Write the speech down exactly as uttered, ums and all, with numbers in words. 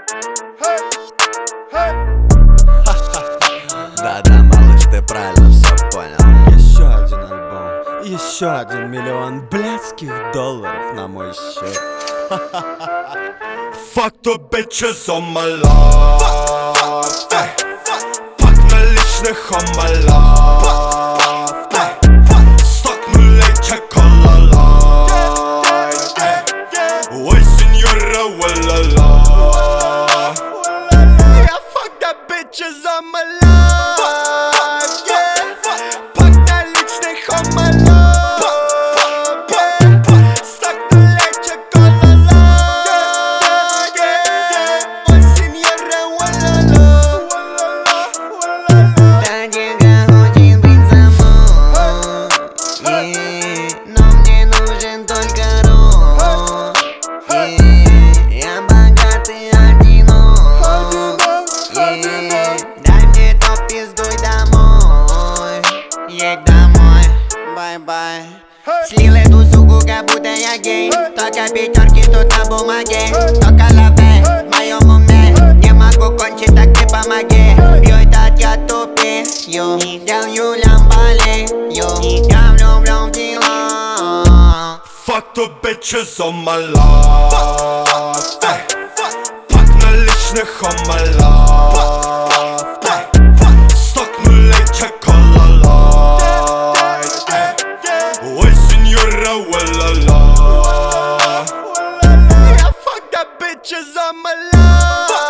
Да-да, малыш, ты правильно все понял. Еще один альбом, еще один миллион блядских долларов на мой счет. Fuck the bitches on my life. Ey. Pack наличных on my life. Ey. Stock нулей, check all alive. Ой, сеньора, walala. Yeah, fuck the bitches on my life. Yeah. Pack наличных on my life. Yeah. Stock нулей, check all alive. Бай-бай. Слил эту суку, как будто я гей. Только пятерки тут на бумаге. Только лаве в моем уме. Не могу кончить, так ты помоги. Пью этот я тупею. Делаю лямбалею. Я влюблен в дела. Fuck the bitches on my life. Ey. Pack наличных on my life. Ey. Stock нулей, check all alive. Ey. Ой, сеньора, walala. Yeah, fuck the bitches on my life.